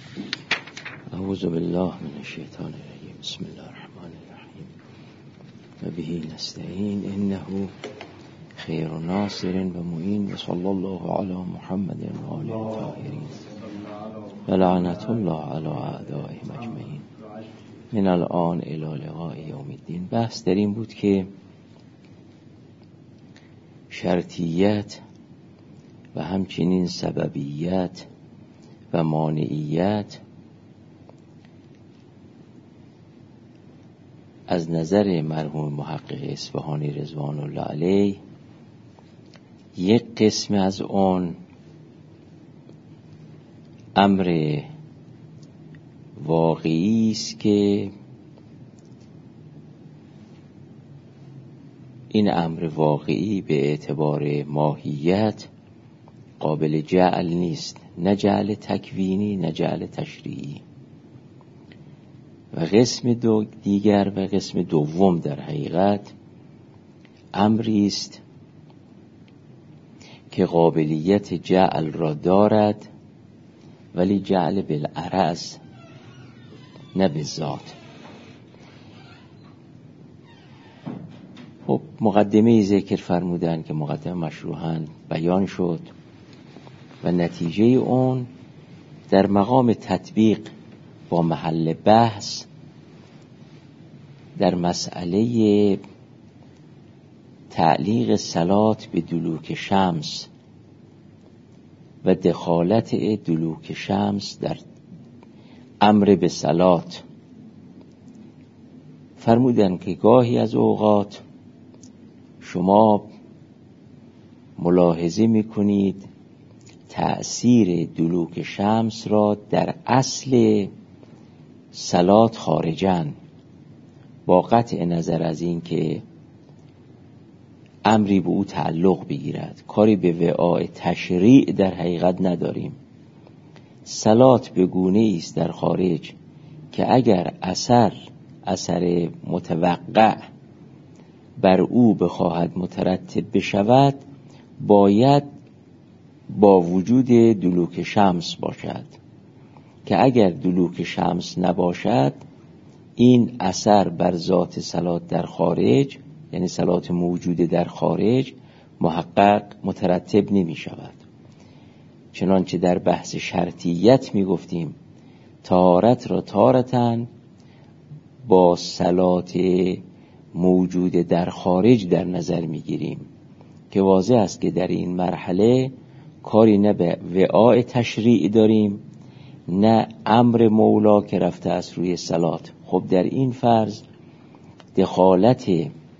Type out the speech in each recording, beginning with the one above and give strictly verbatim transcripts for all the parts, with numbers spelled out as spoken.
اعوذ بالله من الشیطان الرجیم. بسم الله الرحمن الرحیم و به نستعین انه خیر ناصر و معین و صلی الله علی محمد و آله الطاهرین و لعنت الله علی اعدائهم اجمعین من الان الی لقاء یوم الدین. بحث در این بود که شرطیت و همچنین سببیت و مانعیت از نظر مرحوم محقق اصفهانی رضوان الله علیه یک قسم از اون امر واقعی است که این امر واقعی به اعتبار ماهیت قابل جعل نیست، نه جعل تکوینی نه جعل تشریعی. و قسم دو دیگر و قسم دوم در حقیقت امری است که قابلیت جعل را دارد ولی جعل بالعرض نه بالذات. خب مقدمه ذکر فرمودن که مقدمه مشروحاً بیان شد و نتیجه اون در مقام تطبیق با محل بحث در مسئله تعلیق صلات به دلوک شمس و دخالت دلوک شمس در امر به صلات فرمودن که گاهی از اوقات شما ملاحظه میکنید تأثیر دلوک شمس را در اصل صلات خارجن، با قطع نظر از این که امری به او تعلق بگیرد، کاری به وعاء تشریع در حقیقت نداریم. صلات به گونه است در خارج که اگر اثر اثر متوقع بر او بخواهد مترتب بشود باید با وجود دلوک شمس باشد، که اگر دلوک شمس نباشد این اثر بر ذات صلات در خارج، یعنی صلات موجوده در خارج، محقق مترتب نمی شود. چنانچه در بحث شرطیت می گفتیم طهارت را طهارتاً با صلات موجود در خارج در نظر می گیریم، که واضح است که در این مرحله کاری نه به وعاء تشریع داریم نه امر مولا که رفته است روی صلات. خب در این فرض دخالت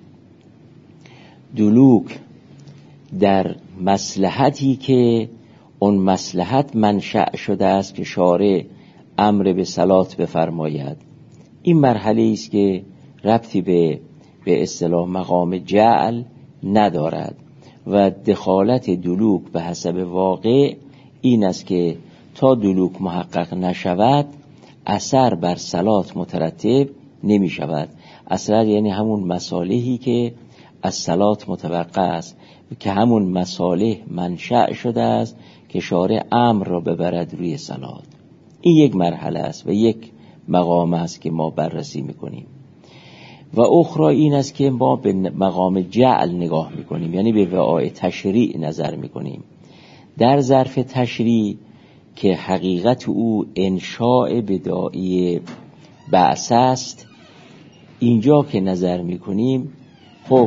دلوک در مصلحتی که اون مصلحت منشأ شده است که شارع امر به صلات بفرماید، این مرحله است که ربطی به به اصطلاح مقام جعل ندارد. و دخالت دلوک به حسب واقع این است که تا دلوک محقق نشود اثر بر صلات مترتب نمی شود. اثر یعنی همون مصالحی که از صلات متوقع است، که همون مصالح منشأ شده است که شارع امر را ببرد روی صلات. این یک مرحله است و یک مقام است که ما بررسی میکنیم. و اخرى این است که ما به مقام جعل نگاه میکنیم، یعنی به وعاء تشریع نظر میکنیم. در ظرف تشریع که حقیقت او انشاء بداعی بعث است، اینجا که نظر میکنیم خب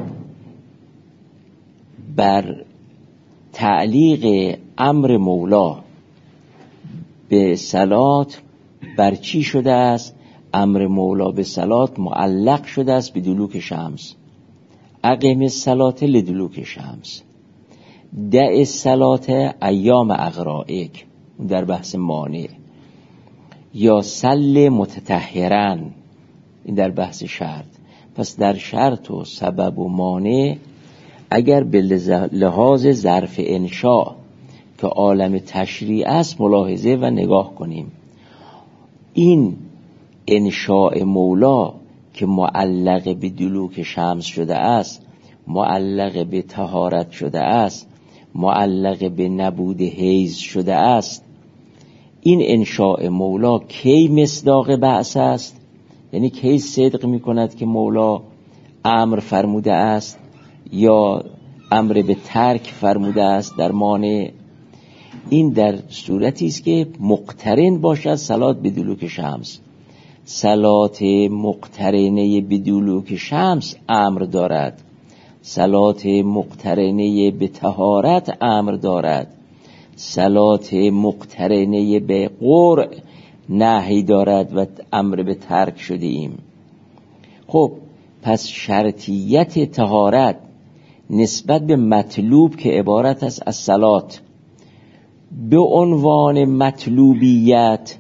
بر تعلیق امر مولا به صلات بر چی شده است؟ امر مولا به صلات معلق شده است به دلوک شمس. اقیم الصلاة لدلوک شمس، دع الصلاة ایام اغرائک در بحث مانع، یا سل متطهرن این در بحث شرط. پس در شرط و سبب و مانع اگر به لحاظ ظرف انشاء که عالم تشریع است ملاحظه و نگاه کنیم، این انشاء مولا که معلق به دلوک شمس شده است، معلق به طهارت شده است، معلق به نبود حیض شده است، این انشاء مولا کی مصداق بعث است، یعنی کی صدق می کند که مولا امر فرموده است یا امر به ترک فرموده است در مانع. این در صورتی است که مقترن باشد صلات به دلوک شمس. صلات مقترنه به دلوک شمس امر دارد، صلات مقترنه به طهارت امر دارد، صلات مقترنه به قرء نهی دارد و امر به ترک شده ایم. خب پس شرطیت طهارت نسبت به مطلوب که عبارت است از صلات به عنوان مطلوبیت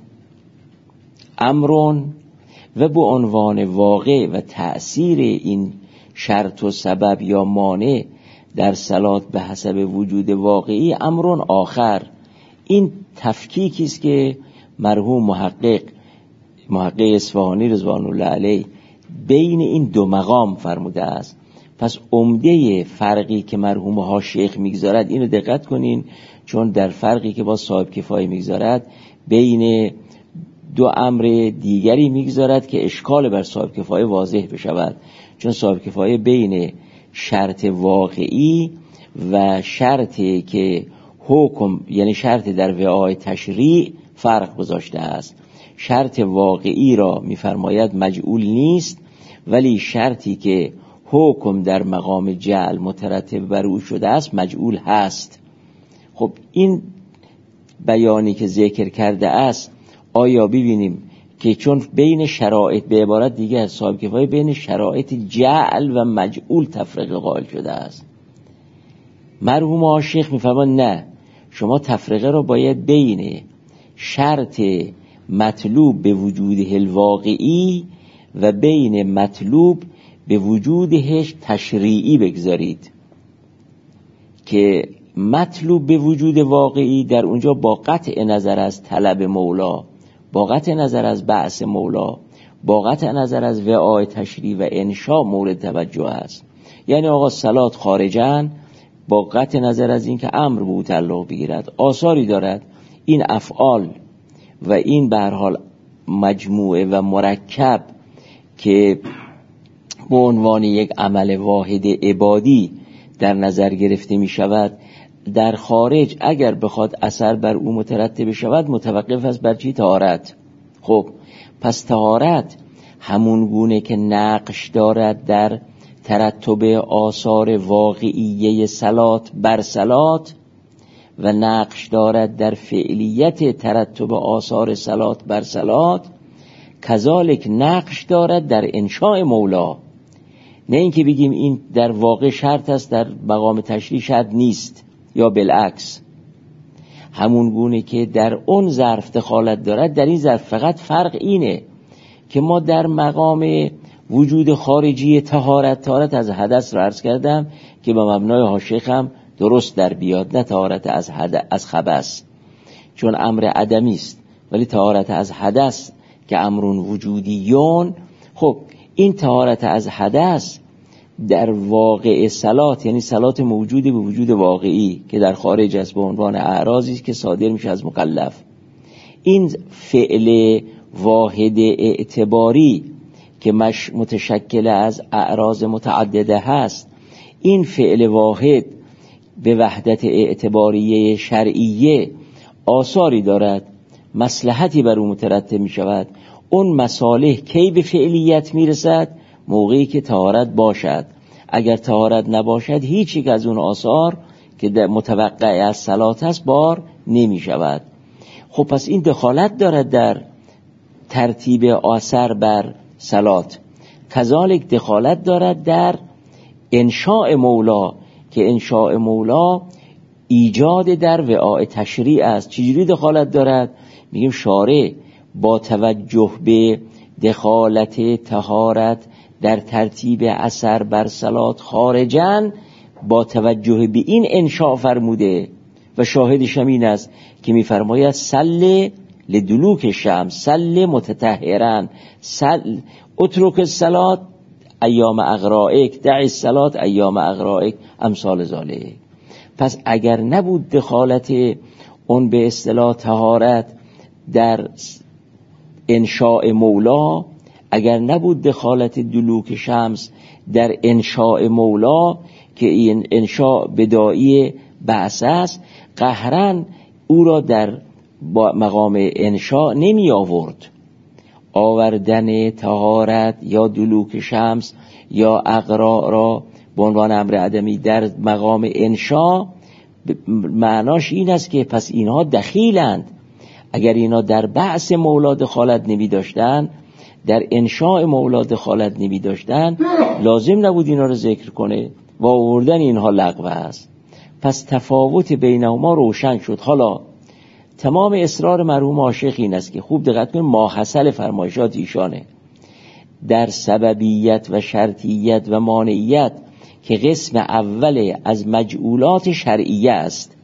امرون و به عنوان واقع و تأثیر این شرط و سبب یا مانع در صلات به حسب وجود واقعی امرون آخر. این تفکیکی است که مرحوم محقق محقق اصفهانی رضوان الله علیه بین این دو مقام فرموده است. پس عمده فرقی که مرحوم ها شیخ میگذارد، اینو دقت کنین، چون در فرقی که با صاحب کفایه میگذارد بین دو امر دیگری میگذارد که اشکال بر صاحب کفایه واضح بشود. چون صاحب کفایه بین شرط واقعی و شرطی که حکم، یعنی شرط در وعای تشریع فرق گذاشته است. شرط واقعی را میفرماید مجعول نیست، ولی شرطی که حکم در مقام جعل مترتب بر او شده است مجعول هست. خب این بیانی که ذکر کرده است آیا ببینیم که چون بین شرایط به عبارت دیگر صاحب کفایه بین شرایط جعل و مجعول تفرقه قائل شده است. مرحوم آشیخ میفرمان نه، شما تفرقه را باید بین شرط مطلوب به وجوده الواقعی و بین مطلوب به وجودش تشریعی بگذارید، که مطلوب به وجود واقعی در اونجا با قطع نظر از طلب مولا، با قطع نظر از بعث مولا، با قطع نظر از وعای تشریع و انشاء مورد توجه است. یعنی آقا صلات خارجاً با قطع نظر از این که امر به او تعلق بگیرد آثاری دارد، این افعال و این به هر حال مجموعه و مرکب که به عنوان یک عمل واحد عبادی در نظر گرفته می شود، در خارج اگر بخواد اثر بر او مترتب شود متوقف است بر چی؟ طهارت. خب پس طهارت همون گونه که نقش دارد در ترتب آثار واقعیه صلات بر صلات و نقش دارد در فعلیت ترتب آثار صلات بر صلات، کذالک نقش دارد در انشاء مولا. نه اینکه بگیم این در واقع شرط است در مقام تشریع شرط نیست، یا بالعکس. همون گونه که در اون ظرف دخالت دارد در این ظرف، فقط فرق اینه که ما در مقام وجود خارجی طهارت، طهارت از حدث را عرض کردم که به مبنای حاشیه هم درست در بیاد، نه طهارت از حدث از خبث، چون امر عدمی است، ولی طهارت از حدث که امرون وجودیون. خب این طهارت از حدث در واقع صلات، یعنی صلات موجود به وجود واقعی که در خارج است، به عنوان اعراضی که صادر میشه از مکلف. این فعل واحد اعتباری که مش متشکل از اعراض متعدده هست، این فعل واحد به وحدت اعتباریه شرعیه آثاری دارد، مصلحتی بر او مترتب می شود. اون مصالح کی به فعلیت می رسد؟ موقعی که طهارت باشد. اگر طهارت نباشد هیچ یک از اون آثار که متوقع از صلات است بار نمی شود. خب پس این دخالت دارد در ترتیب آثر بر صلات، کذالک دخالت دارد در انشاء مولا، که انشاء مولا ایجاد در وعاء تشریع است. چجوری دخالت دارد؟ میگیم شارع با توجه به دخالت طهارت در ترتیب اثر بر صلات خارجاً، با توجه به این انشاء فرموده و شاهدش هم این است که میفرماید سل لدلوک شمس، سل متطهرن، سل اترک الصلات ایام اغرائک، دع الصلات ایام اغرائک، امثال ذالک. پس اگر نبود دخالت اون به اصطلاح طهارت در انشاء مولا، اگر نبود دخالت دلوک شمس در انشاء مولا که این انشاء بدائی بعث است، قهرن او را در مقام انشاء نمی آورد. آوردن طهارت یا دلوک شمس یا اقراء را به عنوان امر عدمی در مقام انشاء معناش این است که پس اینها دخیلند. اگر اینا در بعث مولا دخالت نمی داشتن، در انشاء مولا دخالت نمی داشتن، لازم نبود اینا رو ذکر کنه و آوردن اینها لغو است. پس تفاوت بینهما روشن شد. حالا تمام اصرار مرحوم عاشق این است که خوب دقت کنید، ماحصل فرمایشات ایشانه در سببیت و شرطیت و مانعیت که قسم اول از مجعولات شرعیه است،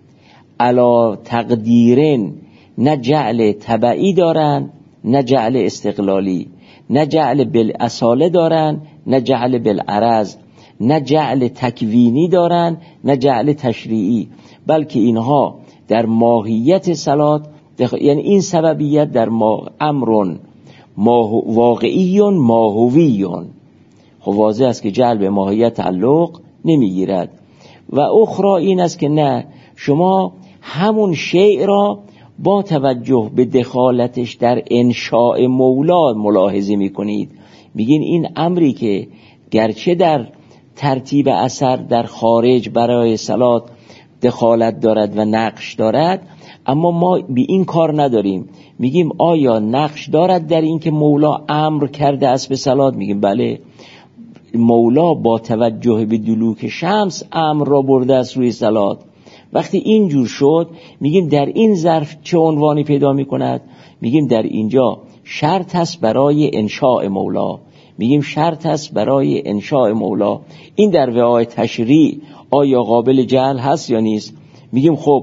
علا تقدیرن، نه جعل تبعی دارن نه جعل استقلالی، نه جعل بالاصاله دارن نه جعل بالعرض، نه جعل تکوینی دارن نه جعل تشریعی، بلکه اینها در ماهیت صلات دخ... یعنی این سببیت در ما امرون ماهو... واقعیون ماهویون. خب واضح است که جعل به ماهیت تعلق نمیگیرد. و اخرى این است که نه، شما همون شیء را با توجه به دخالتش در انشاء مولا ملاحظه میکنید، میگین این امری که گرچه در ترتیب اثر در خارج برای صلات دخالت دارد و نقش دارد، اما ما به این کار نداریم. میگیم آیا نقش دارد در این که مولا امر کرده است به صلات؟ میگیم بله، مولا با توجه به دلوک شمس امر را برده است روی صلات. وقتی اینجور شد میگیم در این ظرف چه عنوانی پیدا میکند؟ میگیم در اینجا شرط است برای انشاء مولا، میگیم شرط است برای انشاء مولا. این در وعای تشریع آیا قابل جعل هست یا نیست؟ میگیم خب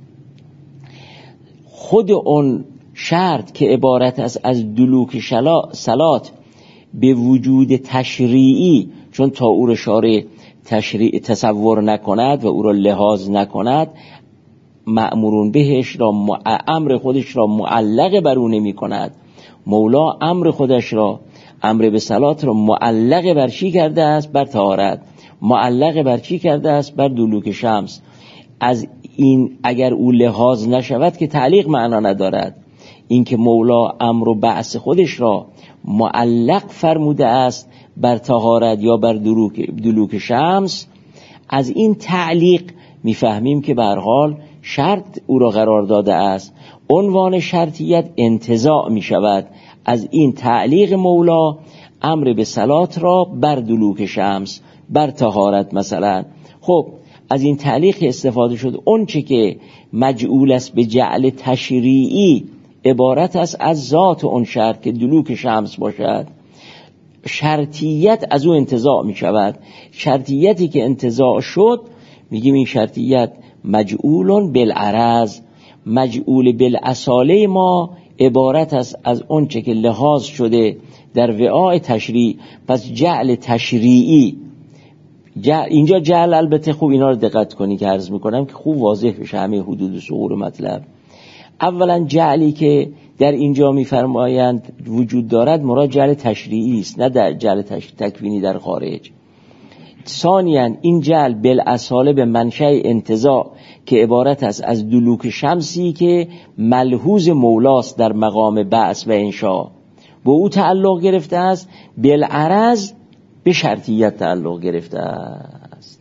خود اون شرط که عبارت است از دلوک صلات به وجود تشریعی، چون تا او را شارع تشریع تصور نکند و او را لحاظ نکند، مأمورون بهش را امر خودش را معلق بر او نمی کند. مولا امر خودش را، امر به صلات را معلق بر چی کرده است؟ بر طهارت. معلق بر چی کرده است؟ بر دلوک شمس. از این اگر او لحاظ نشود که تعلیق معنا ندارد. این که مولا امر و بعث خودش را معلق فرموده است بر طهارت یا بر دلوک, دلوک شمس، از این تعلیق میفهمیم که به هر حال شرط او را قرار داده است. عنوان شرطیت انتزاع می شود از این تعلیق مولا امر به صلات را بر دلوک شمس، بر طهارت مثلا. خب از این تعلیق استفاده شد. اون چه که مجعول است به جعل تشریعی عبارت است از ذات اون شرط که دلوک شمس باشد. شرطیت از او انتزاع می شود. شرطیتی که انتزاع شد میگیم این شرطیت مجعول بالعرض، مجعول بالاصاله ما عبارت است از اون چه که لحاظ شده در وعاء تشریع. پس جعل تشریعی، جعل اینجا جعل البته خوب اینا رو دقت کنی که عرض میکنم که خوب واضح بشه همه حدود و ثغور مطلب. اولا جعلی که در اینجا میفرمایند وجود دارد مراد جعل تشریعی است، نه در جعل تکوینی در خارج. ثانیاً این جعل بالاصاله به منشأ انتزاع که عبارت است از دلوک شمسی که ملحوظ مولاست در مقام بعث و انشاء، با او تعلق گرفته است. بالعرض به شرطیت تعلق گرفته است.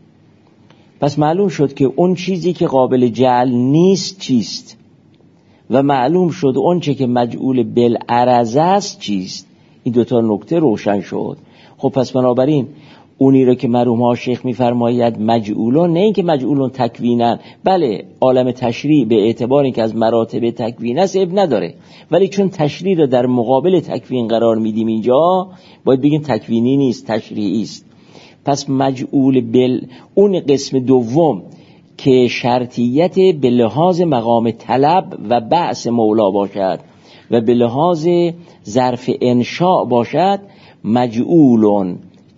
پس معلوم شد که اون چیزی که قابل جعل نیست چیست و معلوم شد اون چه که مجعول بالعرض است چیست. این دوتا نکته روشن شد. خب پس بنابراین اونی رو که مرحوم ها شیخ میفرماید مجعولون، نه این که مجعولون تکوینن، بله عالم تشریع به اعتبار این که از مراتب تکوین است اب نداره، ولی چون تشریع رو در مقابل تکوین قرار میدیم اینجا باید بگیم تکوینی نیست، تشریعی است. پس مجعول بل اون قسم دوم که شرطیت به لحاظ مقام طلب و بعث مولا باشد و به لحاظ ظرف انشاء باشد، مجعولون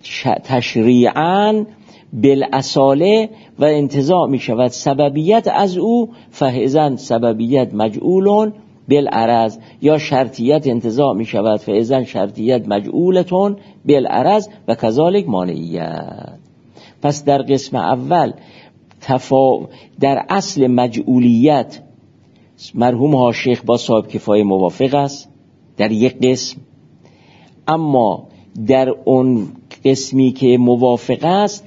تشریعاً بالاصاله و انتزاع می شود سببیت از او، فهزن سببیت مجعولون بالعرض، یا شرطیت انتزاع می شود فاذا شرطیت مجعولتون بالعرض و کذالک مانعیت. پس در قسم اول تفا... در اصل مجعولیت مرحوم ها شیخ با صاحب کفایه موافق است در یک قسم، اما در اون قسمی که موافق است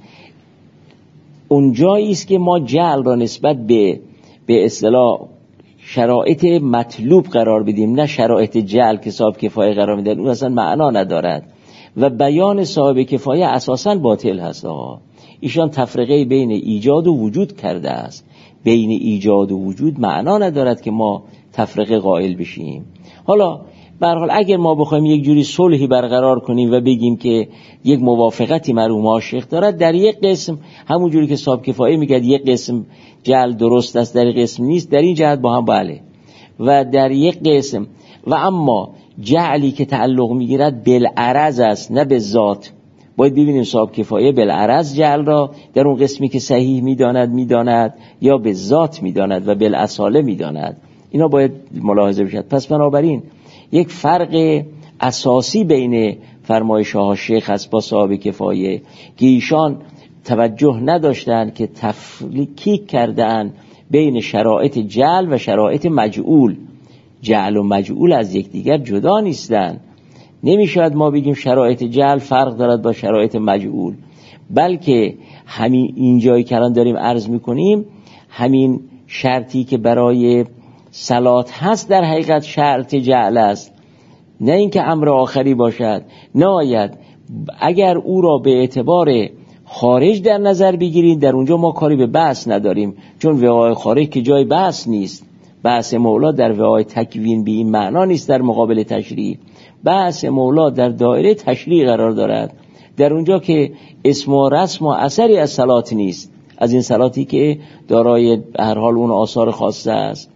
اونجایی است که ما جعل را نسبت به به اصطلاح شرایط مطلوب قرار بدیم، نه شرایط جعل که صاحب کفایه قرار میدن، اون اصلا معنا ندارد و بیان صاحب کفایه اساساً باطل هست. آقا ایشان تفرقه بین ایجاد و وجود کرده است، بین ایجاد و وجود معنا ندارد که ما تفرقه قائل بشیم. حالا به هر حال اگر ما بخوایم یک جوری صلحی برقرار کنیم و بگیم که یک موافقتی مرحوم شیخ دارد در یک قسم، همون جوری که صاحب کفایه میگه یک قسم جعل درست است در یک قسم نیست، در این جهت با هم بله، و در یک قسم و اما جعلی که تعلق میگیرد بالعرض است نه به ذات، باید ببینیم صاحب کفایه بالعرض جعل را در اون قسمی که صحیح میداند میداند یا به ذات میداند و بالاصاله میداند، اینا باید ملاحظه بشد. پس بنابراین یک فرق اساسی بین فرمایش ها شیخ است با صاحب کفایه که ایشان توجه نداشتند که تفکیک کردن بین شرایط جعل و شرایط مجعول. جعل و مجعول از یکدیگر جدا نیستند. نمیشود ما بگیم شرایط جعل فرق دارد با شرایط مجعول، بلکه همین اینجایی که الان داریم عرض میکنیم همین شرطی که برای صلات هست در حقیقت شرط جعل است، نه اینکه امر آخری باشد. نهایت اگر او را به اعتبار خارج در نظر بگیرید در اونجا ما کاری به بحث نداریم، چون وعای خارج که جای بحث نیست. بحث مولا در وعای تکوین به این معنا نیست در مقابل تشریع، بحث مولا در دایره تشریع قرار دارد، در اونجا که اسم و رسم و اثری از صلات نیست، از این صلاتی که دارای هر حال اون آثار خاصه است.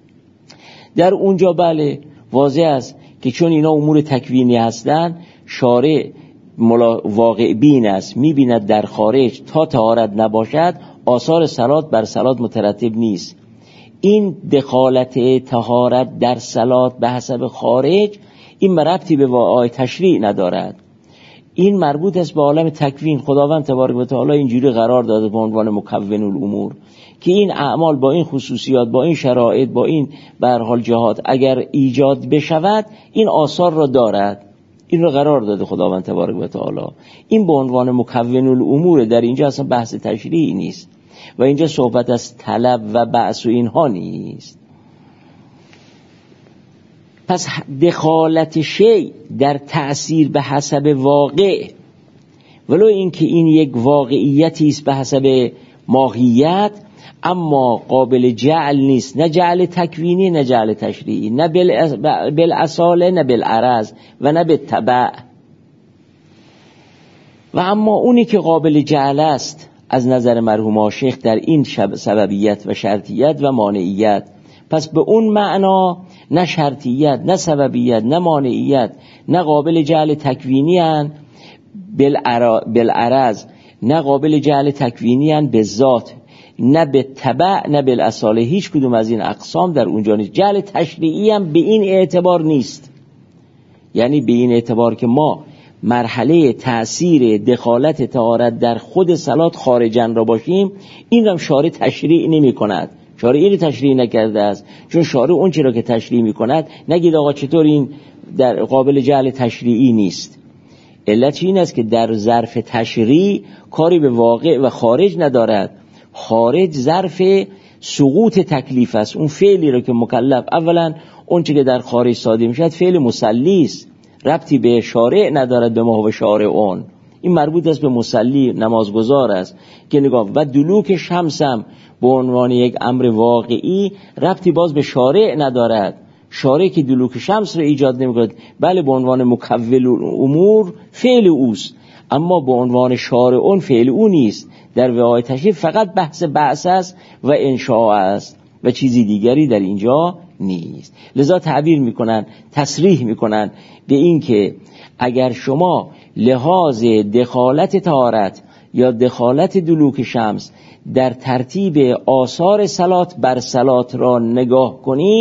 در اونجا بله واضح است که چون اینا امور تکوینی هستند شارع واقع بین است، میبیند در خارج تا طهارت نباشد آثار صلات بر صلات مترتب نیست. این دخالت طهارت در صلات به حسب خارج این ربطی به واقع تشریع ندارد، این مربوط است به عالم تکوین. خداوند تبارک و تعالی اینجوری قرار داده به عنوان مکون الامور که این اعمال با این خصوصیات، با این شرایط، با این به هر حال جهات اگر ایجاد بشود این آثار را دارد، این را قرار داده خداوند تبارک و تعالی. این به عنوان مکون الامور، در اینجا اصلا بحث تشریعی نیست و اینجا صحبت از طلب و بعث و اینها نیست. پس دخالت شیء در تأثیر به حسب واقع، ولو اینکه این یک واقعیتی است به حسب ماهیت، اما قابل جعل نیست، نه جعل تکوینی نه جعل تشریعی، نه بالاصاله نه بالعرض و نه بالتبع. و اما اونی که قابل جعل است از نظر مرحوم شیخ در این سببیت و شرطیت و مانعیت، پس به اون معنا نه شرطیت نه سببیت نه مانعیت نه قابل جعل تکوینی هن بالعرض، نه قابل جعل تکوینی هن به ذات، نه به تبع نه بالاصاله، هیچ کدوم از این اقسام در اونجا نیست. جعل تشریعی هم به این اعتبار نیست، یعنی به این اعتبار که ما مرحله تأثیر دخالت طهارت در خود صلات خارجن را باشیم، این هم شارع تشریع نمی کند. شارع این تشریع نکرده است، چون شارع اون چی را که تشریع می کند نگید آقا چطور این در قابل جعل تشریعی نیست. علت این است که در ظرف تشریع کاری به واقع و خارج ندارد. خارج ظرف سقوط تکلیف است. اون فعلی را که مکلف، اولا اون چی که در خارج صادر میشد فعل مسلی است، ربطی به شارع ندارد، به ما و شارع اون. این مربوط است به مسلی، نمازگزار است که نگاه. و دلوک شمس هم به عنوان یک امر واقعی ربطی باز به شارع ندارد. شارع که دلوک شمس را ایجاد نمی‌کند، بله به عنوان مکول امور فعل اوست، اما به عنوان شارع اون فعل او نیست. در وعای تشریع فقط بحث بعث است و انشاء است و چیزی دیگری در اینجا نیست. لذا تعبیر میکنن، تصریح میکنن به این که اگر شما لحاظ دخالت طهارت یا دخالت دلوک شمس در ترتیب آثار صلات بر صلات را نگاه کنید،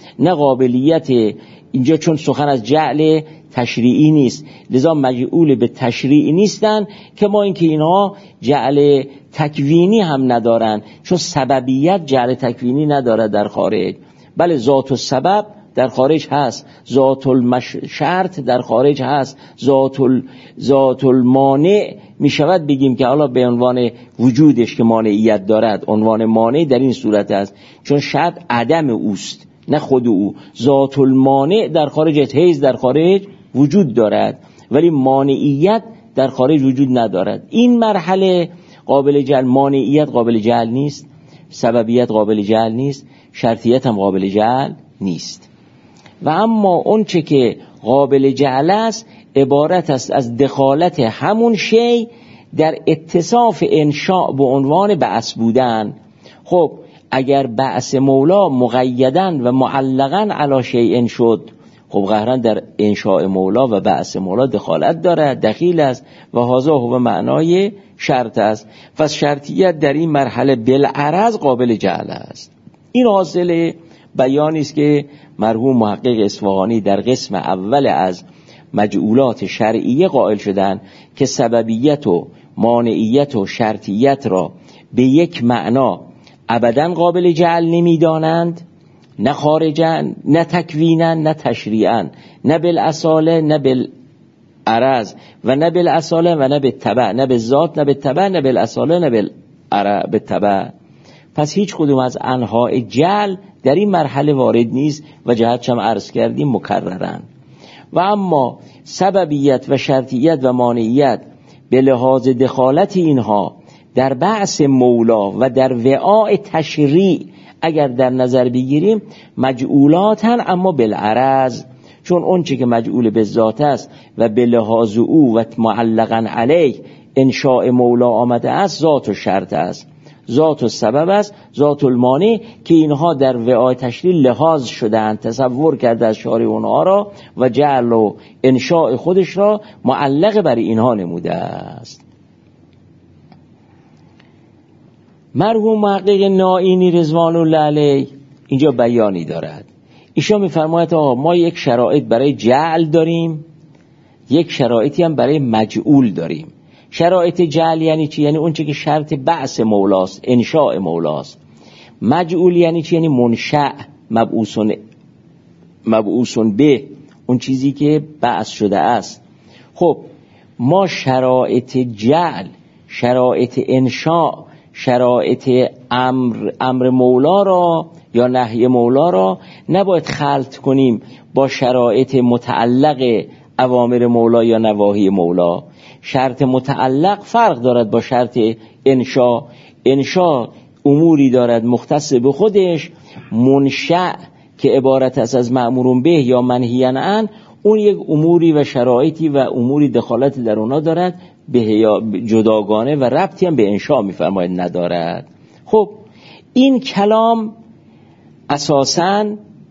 نه قابلیت، اینجا چون سخن از جعل تشریعی نیست لذا مجعول به تشریع نیستن، که ما اینکه اینها جعل تکوینی هم ندارن، چون سببیت جعل تکوینی نداره در خارج، بله ذات و سبب در خارج هست، ذات المشرط در خارج هست، ذات ال... ذات المانع می شود بگیم که حالا به عنوان وجودش که مانعیت دارد عنوان مانع در این صورت است، چون شرط عدم اوست نه خود او. ذات المانع در خارج، حیز در خارج وجود دارد ولی مانعیت در خارج وجود ندارد. این مرحله قابل جعل، مانعیت قابل جعل نیست، سببیت قابل جعل نیست، شرطیت هم قابل جعل نیست. و اما اون چه که قابل جعل است عبارت است از دخالت همون شی در اتصاف انشاء به عنوان بعث بودن. خب اگر بعث مولا مقیدن و معلقن علی شیء شد، خب قهرن در انشاء مولا و بعث مولا دخالت دارد، دخیل است و هذا هو معنای شرط است. پس شرطیت در این مرحله بالعرض قابل جعل است. این حاصل بیانی است که مرحوم محقق اصفهانی در قسم اول از مجعولات شرعیه قائل شدند که سببیت و مانعیت و شرطیت را به یک معنا ابداً قابل جعل نمی‌دانند، نه خارجاً نه تکویناً نه تشریعاً، نه بالاصاله نه بالعرض و نه بالاصاله و نه بالتبع، نه بالذات نه بالتبع، نه بالاصاله نه بالتبع. پس هیچ کدوم از انواع جعل در این مرحله وارد نیست و جهت هم عرض کردیم مکررن. و اما سببیت و شرطیت و مانعیت به لحاظ دخالت اینها در بعث مولا و در وعاء تشریع اگر در نظر بگیریم مجعولاتن، اما بالعرض، چون اون چه که مجعول به ذات است و به لحاظ او و معلقا علیه انشاء مولا آمده است ذات و شرط است، ذات و سبب است، ذات المانع، که اینها در وعاء تشریع لحاظ شدند، تصور کرده از شارع اونها را و جعل و انشاء خودش را معلق بر اینها نموده است. مرحوم محقق نائینی رضوان الله علیه اینجا بیانی دارد. ایشان می‌فرماید آقا ما یک شرایط برای جعل داریم، یک شرایطی هم برای مجعول داریم. شرایط جعل یعنی چی؟ یعنی اون چه که شرط بعث مولاست، انشاء مولاست. مجعول یعنی چی؟ یعنی منشأ، مبعوثون مبعوثون به، اون چیزی که بعث شده است. خب ما شرایط جعل، شرایط انشاء، شرایط امر امر مولا را یا نهی مولا را نباید خلط کنیم با شرایط متعلق اوامر مولا یا نواهی مولا. شرط متعلق فرق دارد با شرط انشاء. انشاء اموری دارد مختص به خودش، منشأ که عبارت است از مأمور به یا منهی عنه، اون یک اموری و شرایطی و اموری دخالت در اونا دارد به یا جداگانه و ربطی هم به انشاء میفرماید ندارد. خب این کلام اساساً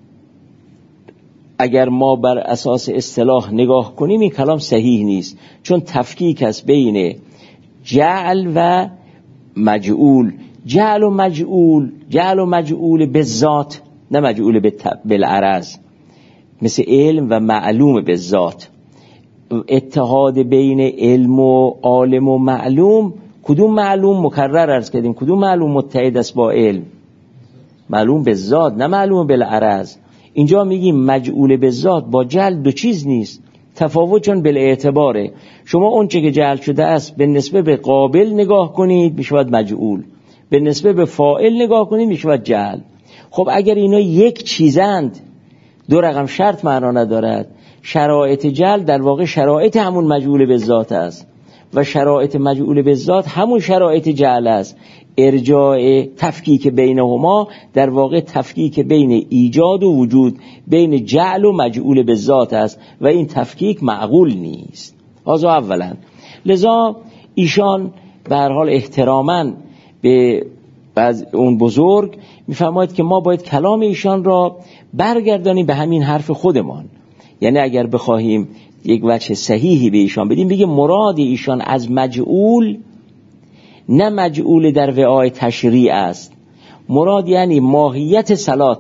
اگر ما بر اساس اصطلاح نگاه کنیم این کلام صحیح نیست، چون تفکیک است بین جعل و مجعول. جعل و مجعول، جعل و مجعول به ذات نه مجعول بالعرض، مثل علم و معلوم به ذات. اتحاد بین علم و عالم و معلوم، کدوم معلوم مکرر عرض کردیم کدوم معلوم متحد است با علم؟ معلوم به ذات نه معلوم بالعرض. اینجا میگیم مجعول به ذات با جعل دو چیز نیست، تفاوت چون بالاعتباره. شما اون چه که جعل شده است به نسبه به قابل نگاه کنید میشود مجعول، به نسبه به فاعل نگاه کنید میشود جعل. خب اگر اینا یک چیزند دو رقم شرط معنا ندارد. شرایط جعل در واقع شرایط همون مجعول به ذات است و شرایط مجعول به ذات همون شرایط جعل است. ارجاع تفکیک بینهما در واقع تفکیک بین ایجاد و وجود، بین جعل و مجعول به ذات است و این تفکیک معقول نیست. هذا اولا. لذا ایشان به هر حال احتراما به بعض اون بزرگ میفرماید که ما باید کلام ایشان را برگردانیم به همین حرف خودمان. یعنی اگر بخواهیم یک وجه صحیحی به ایشان بدیم، بگیم مراد ایشان از مجعول نه مجعول در وعای تشریع است، مراد یعنی ماهیت صلات،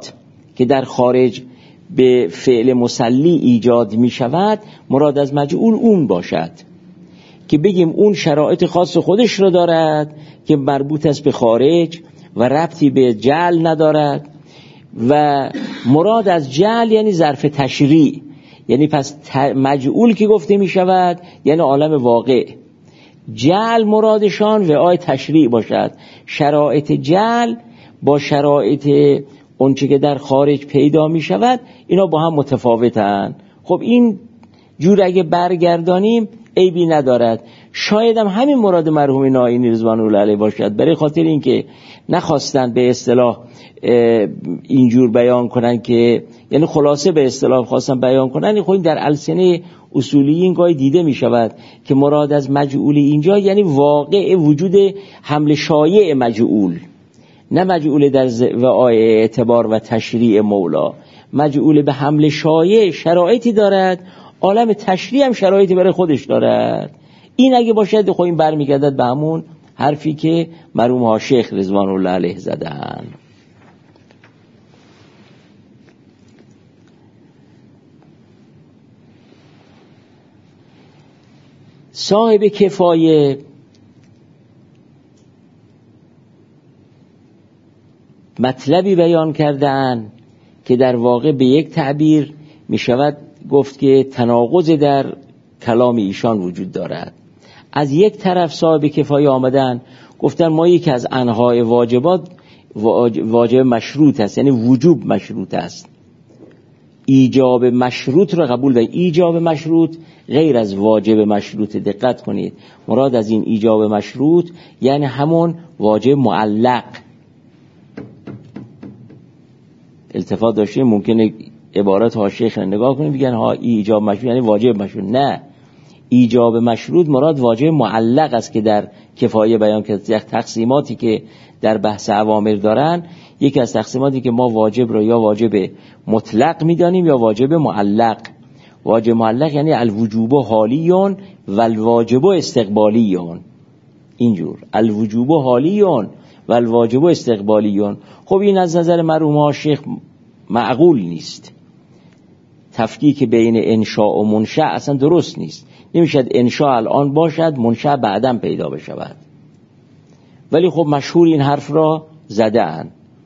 که در خارج به فعل مسلی ایجاد می شود مراد از مجعول اون باشد که بگیم اون شرایط خاص خودش رو دارد که مربوط است به خارج و ربطی به جعل ندارد. و مراد از جعل یعنی ظرف تشریع، یعنی پس مجعول که گفته می شود یعنی عالم واقع. جعل مرادشان وعای تشریع باشد. شرایط جعل با شرایط اونچه که در خارج پیدا می شود اینا با هم متفاوتن. خب این جور اگه برگردانیم عیبی ندارد. شاید هم همین مراد مرحوم نائینی رضوان الله علیه باشد، برای خاطر اینکه نخواستن به اصطلاح اینجور بیان کنن که یعنی خلاصه به اصطلاح خواستن بیان کنن. خب این در السنه اصولیین گاهی دیده می شود که مراد از مجعول اینجا یعنی واقع وجود حمل شایع مجعول، نه مجعول در وعای اعتبار و تشریع مولا. مجعول به حمل شایع شرایطی دارد، عالم تشریع هم شرایطی برای خودش دارد. این اگه باشد خب این برمیگردد به همون حرفی که مرحوم ها شیخ رضوان الله علیه زدن. صاحب کفایه مطلبی بیان کردن که در واقع به یک تعبیر می شود گفت که تناقض در کلام ایشان وجود دارد. از یک طرف صاحب کفایه آمدن گفتن ما یکی از انواع واجبات واجب مشروط است، یعنی وجوب مشروط است. ایجاب مشروط را قبول دارید. ایجاب مشروط غیر از واجب مشروط. دقت کنید، مراد از این ایجاب مشروط یعنی همون واجب معلق. التفات داشتیم ممکنه عبارت ها شیخ نگاه کنیم بگن ها ایجاب مشروط یعنی واجب مشروط. نه، ایجاب مشروط مراد واجب معلق است که در کفایه بیان کرده. تقسیماتی که در بحث اوامر دارن، یکی از تقسیماتی که ما واجب را یا واجب مطلق میدانیم یا واجب معلق. واجب معلق یعنی الوجوب حالیون و الواجب استقبالیون. اینجور الوجوب حالیون و الواجب استقبالیون. خب این از نظر مرحوم ها شیخ معقول نیست. تفکیک بین انشاء و منشأ اصلا درست نیست. نمیشد انشاء الان باشد منشأ بعداً پیدا بشود. ولی خب مشهور این حرف را زدن.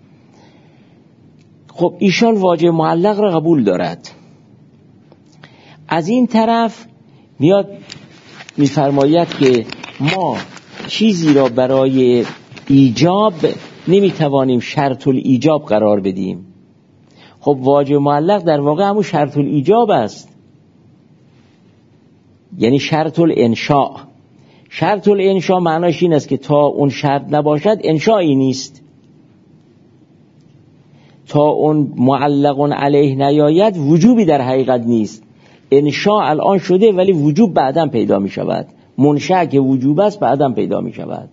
خب ایشان واجب معلق را قبول دارد. از این طرف میاد میفرماید که ما چیزی را برای ایجاب نمیتوانیم شرط الایجاب قرار بدیم. خب واجب معلق در واقع همون شرط الایجاب است، یعنی شرط الانشاء. شرط الانشاء معناش این است که تا اون شرط نباشد انشایی نیست. تا اون معلق علیه نیاید وجوبی در حقیقت نیست. انشاء الان شده ولی وجوب بعداً پیدا می شود. منشأ که وجوب است بعداً پیدا می شود.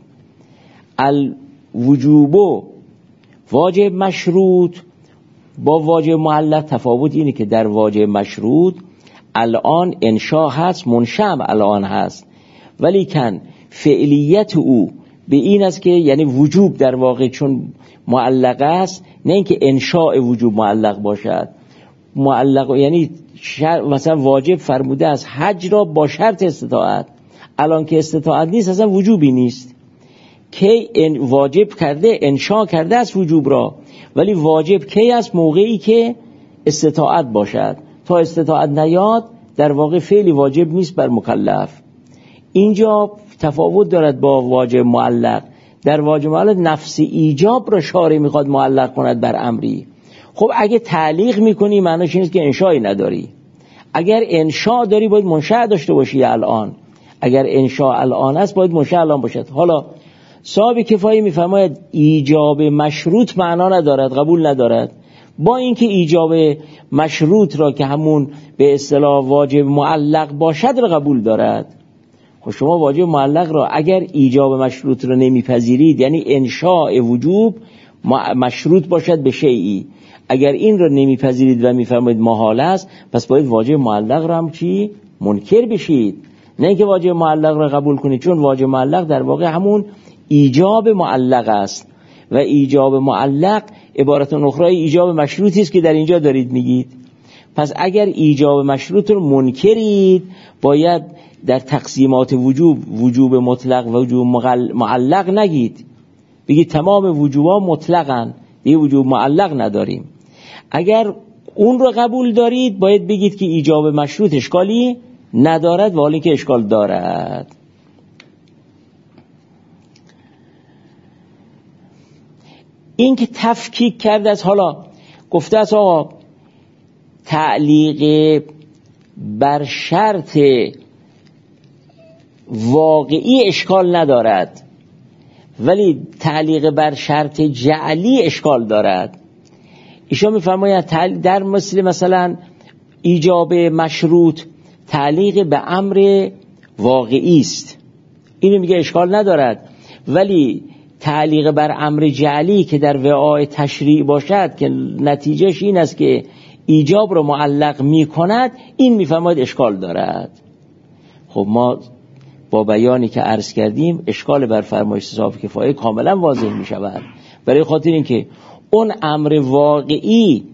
الوجوب واجب مشروط با واجب معلق تفاوت اینه که در واجب مشروط الان انشاء هست، منشأ الان هست، ولی کن فعلیت او به این است که یعنی وجوب در واقع چون معلق است، نه اینکه انشاء وجوب معلق باشد. معلق یعنی مثلا واجب فرموده است حج را با شرط استطاعت، الان که استطاعت نیست اصلا وجوبی نیست. که واجب کرده انشاء کرده است وجوب را، ولی واجب کی است؟ موقعی که استطاعت باشد. تا استطاعت نیاد در واقع فعلی واجب نیست بر مکلف. اینجا تفاوت دارد با واجب معلق. در واجب معلق نفس ایجاب را شارع میخواد معلق کند بر امری. خب اگه تعلیق میکنی معناش این است که انشایی نداری. اگر انشاء داری باید منشأ داشته باشی الان. اگر انشاء الان است باید منشأ الان باشد. حالا صاحب کفایه میفرماید ایجاب مشروط معنا ندارد، قبول ندارد. با اینکه ایجاب مشروط را که همون به اصطلاح واجب معلق باشد را قبول دارد. خب شما واجب معلق را اگر ایجاب مشروط را نمیپذیرید، یعنی انشاء وجوب مشروط باشد به شیئی، اگر این را نمیپذیرید و میفرمایید محال است، پس باید واجب معلق را هم چی؟ منکر بشید. نه اینکه واجب معلق را قبول کنید، چون واجب معلق در واقع همون ایجاب معلق است. و ایجاب معلق عبارت اخرى ایجاب مشروطی است که در اینجا دارید میگید. پس اگر ایجاب مشروط رو منکرید باید در تقسیمات وجوب وجوب مطلق و وجوب معلق نگید، بگید تمام وجوبا مطلقاً، دیگه وجوب معلق نداریم. اگر اون رو قبول دارید باید بگید که ایجاب مشروط اشکالی ندارد و حالی که اشکال دارد. این که تفکیک کرده است، حالا گفته است آقا تعلیق بر شرط واقعی اشکال ندارد ولی تعلیق بر شرط جعلی اشکال دارد. ایشان میفرماید در مثل مثلا ایجاب مشروط تعلیق به امر واقعی است، اینو میگه اشکال ندارد، ولی تعلیق بر امر جعلی که در وعای تشریع باشد که نتیجهش این است که ایجاب رو معلق میکند، این میفرماید اشکال دارد. خب ما با بیانی که عرض کردیم اشکال بر فرمایش صاحب کفایه کاملا واضح میشود، برای خاطر اینکه اون امر واقعی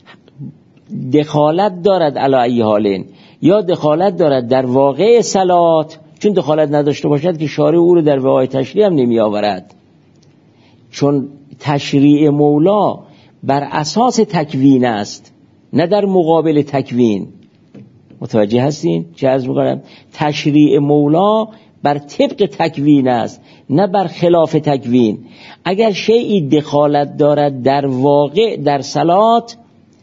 دخالت دارد علی ای حالین، یا دخالت دارد در واقع صلات، چون دخالت نداشته باشد که شارع او رو در وعای تشریع هم نمی آورد، چون تشریع مولا بر اساس تکوین است نه در مقابل تکوین. متوجه هستین چه عرض می‌کنم؟ تشریع مولا بر طبق تکوین است نه بر خلاف تکوین. اگر شیئی دخالت دارد در واقع در صلات،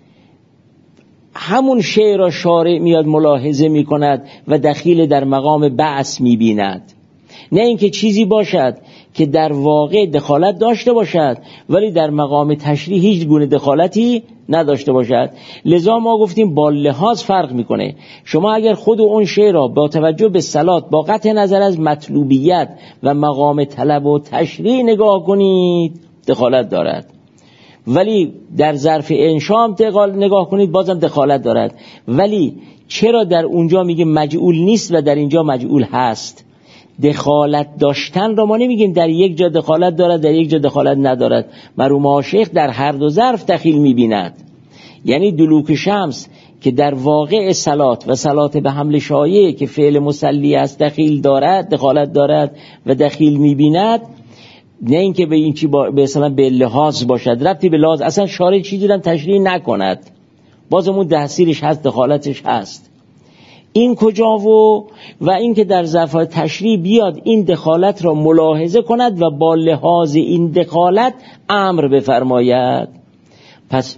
همون شیء را شارع میاد ملاحظه میکند و دخیل در مقام بعث میبیند، نه اینکه چیزی باشد که در واقع دخالت داشته باشد ولی در مقام تشریع هیچ گونه دخالتی نداشته باشد. لذا ما گفتیم با لحاظ فرق میکنه. شما اگر خود اون شیء را با توجه به صلات با قطع نظر از مطلوبیت و مقام طلب و تشریع نگاه کنید دخالت دارد، ولی در ظرف انشاء هم نگاه کنید بازم دخالت دارد. ولی چرا در اونجا میگه مجعول نیست و در اینجا مجعول هست؟ دخالت داشتن را ما نمیگیم در یک جا دخالت دارد در یک جا دخالت ندارد. مرحوم آشیخ در هر دو ظرف دخیل میبیند، یعنی دلوک شمس که در واقع صلات و صلات به حمل شایع که فعل مسلی است دخیل دارد دخالت دارد و دخیل میبیند، نه اینکه به این چی با به مثلا به لحاظ باشد، ربطی به لحاظ اصلا شارع چیزی را تشریح نکند، بازمون تحصیلش هست دخالتش هست. این کجا و و این که در ظرف تشریع بیاد این دخالت را ملاحظه کند و با لحاظ این دخالت امر بفرماید. پس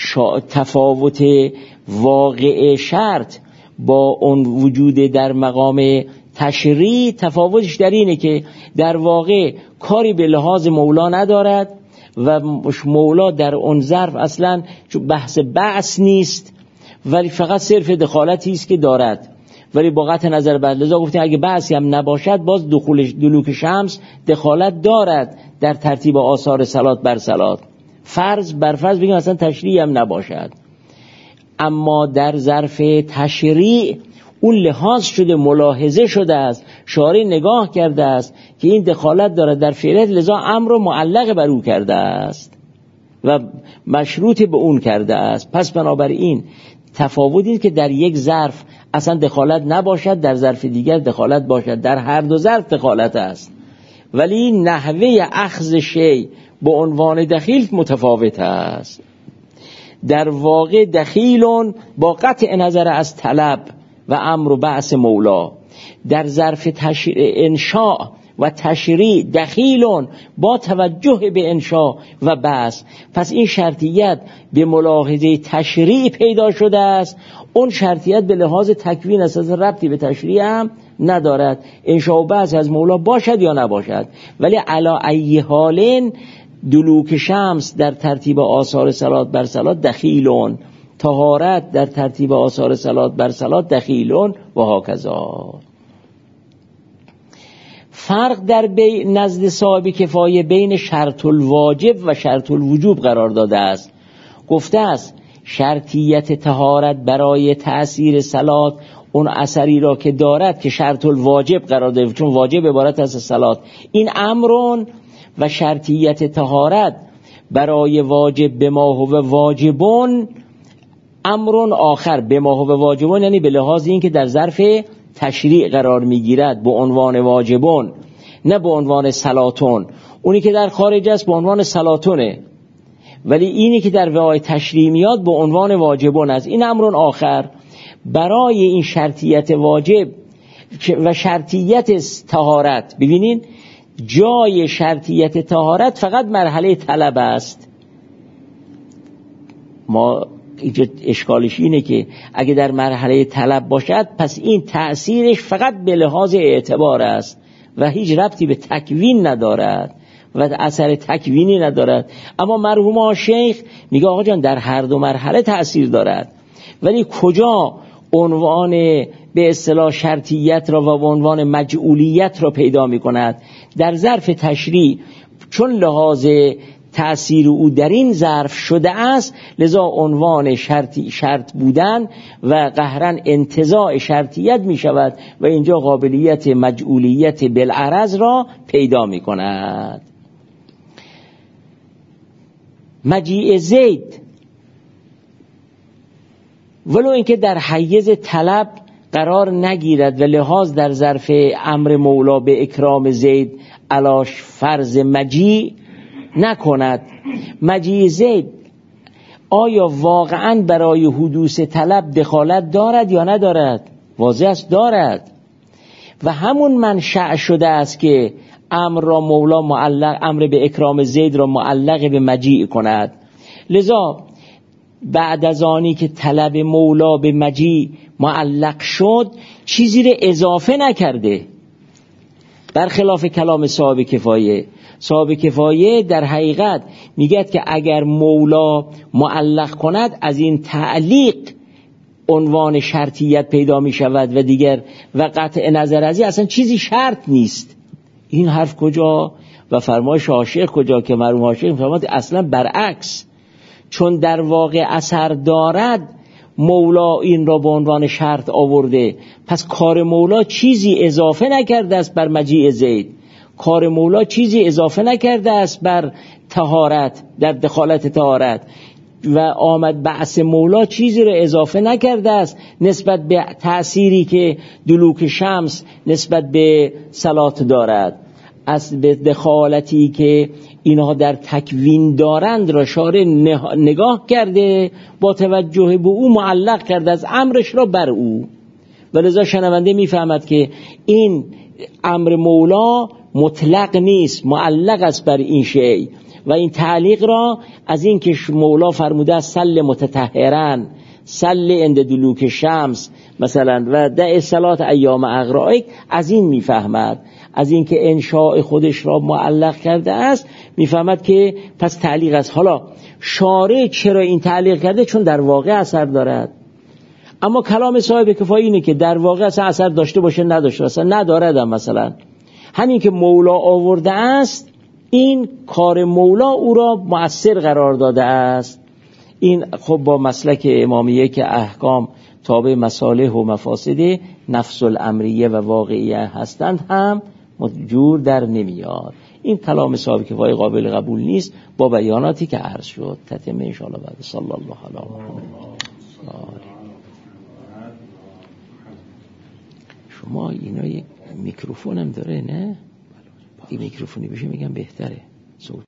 تفاوت واقع شرط با اون وجود در مقام تشریع، تفاوتش در اینه که در واقع کاری به لحاظ مولا ندارد و مولا در اون ظرف اصلا بحث بعث نیست، ولی فقط صرف دخالتی است که دارد، ولی با قطع نظر بر لذا گفتیم اگه بحثی هم نباشد باز دخول دلوک شمس دخالت دارد در ترتیب آثار صلات بر صلات، فرض بر فرض بگیم اصلا تشریع هم نباشد. اما در ظرف تشریع اون لحاظ شده ملاحظه شده است، شارع نگاه کرده است که این دخالت دارد در فعلیت، لذا امر رو معلق بر او کرده است و مشروط به اون کرده است. پس بنابراین تفاوت این که در یک ظرف اصلا دخالت نباشد، در ظرف دیگر دخالت باشد، در هر دو ظرف دخالت است، ولی نحوه اخذ شیء به عنوان دخیل متفاوت است. در واقع دخیلون با قطع نظر از طلب و امر و بعث مولا، در ظرف انشاء و تشریع دخیلون با توجه به انشاء و بعث. پس این شرطیت به ملاحظه تشریع پیدا شده است، اون شرطیت به لحاظ تکوین اساس ربطی به تشریع هم ندارد، انشاء و بعث از مولا باشد یا نباشد. ولی علا ای حالین دلوک شمس در ترتیب آثار صلات بر صلات دخیلون، طهارت در ترتیب آثار صلات بر صلات دخیلون و هاکذا. فرق در بی نزد صاحب کفایه بین شرط الواجب و شرط الوجوب قرار داده است. گفته است شرطیت طهارت برای تأثیر صلات اون اثری را که دارد که شرط الواجب قرار داده، چون واجب عبارت است از صلات. این امرون و شرطیت طهارت برای واجب به ما هو واجبون امرون آخر. به ما هو واجبون یعنی به لحاظ این که در ظرف تشریع قرار میگیرد به عنوان واجبون، نه به عنوان صلاتون. اونی که در خارج است به عنوان صلاتونه، ولی اینی که در وعای تشریع میاد به عنوان واجبون است. این امرون آخر. برای این شرطیت واجب و شرطیت طهارت، ببینین جای شرطیت طهارت فقط مرحله طلب است. ما اینجا اشکالش اینه که اگه در مرحله طلب باشد پس این تأثیرش فقط به لحاظ اعتبار است و هیچ ربطی به تکوین ندارد و اثر تکوینی ندارد. اما مرحوم شیخ میگه آقا جان در هر دو مرحله تأثیر دارد، ولی کجا عنوان به اصطلاح شرطیت را و عنوان مجعولیت را پیدا می کند؟ در ظرف تشریع، چون لحاظ تأثیر او در این ظرف شده است، لذا عنوان شرطی شرط بودن و قهرن انتزاع شرطیت می شود و اینجا قابلیت مجعولیت بالعرض را پیدا می کند. مجیء زید ولو اینکه در حیز طلب قرار نگیرد و لحاظ در ظرف امر مولا به اکرام زید علاش فرض مجیء نکند، مجیء زید آیا واقعا برای حدوث طلب دخالت دارد یا ندارد؟ واضح است دارد، و همون منشأ شده است که امر را مولا معلق، امر به اکرام زید را معلق به مجیء کند. لذا بعد از آنی که طلب مولا به مجیء معلق شد چیزی را اضافه نکرده، برخلاف کلام صاحب کفایه. صاحب کفایه در حقیقت میگه که اگر مولا معلق کند از این تعلیق عنوان شرطیت پیدا می شود و دیگر و قطع نظر از این اصلا چیزی شرط نیست. این حرف کجا و فرمایش عاشق کجا که مرحوم عاشق فرمود اصلا برعکس، چون در واقع اثر دارد مولا این را به عنوان شرط آورده، پس کار مولا چیزی اضافه نکرده است بر مجیء زید، کار مولا چیزی اضافه نکرده است بر طهارت، در دخالت طهارت، و آمد بعث مولا چیزی را اضافه نکرده است نسبت به تأثیری که دلوک شمس نسبت به صلات دارد. از به دخالتی که اینها در تکوین دارند را شارع نگاه کرده، با توجه به او معلق کرده از امرش را بر او، و لذا شنونده میفهمد که این امر مولا مطلق نیست، معلق است بر این شیء، و این تعلیق را از این که مولا فرموده سل متطهرن، سل عند دلوک شمس مثلا و دع صلات ایام اغرائک، از این میفهمد، از این که انشاء خودش را معلق کرده است میفهمد که پس تعلیق است. حالا شارع چرا این تعلیق کرده؟ چون در واقع اثر دارد. اما کلام صاحب کفایه اینه که در واقع اصلا اثر داشته باشه نداشته اصلا ندارد. هم مثلا همین که مولا آورده است، این کار مولا او را مؤثر قرار داده است. این خب با مسلک امامیه که احکام تابع مصالح و مفاسد نفس الامریه و واقعیه هستند هم جور در نمیاد. این کلام صاحب کفایه قابل قبول نیست با بیاناتی که عرض شد. تتمه ان شاء الله بعد. صلی الله علیه و آله. شما اینا یک میکروفون هم داره نه؟ این میکروفونی بشه میگم بهتره صوت.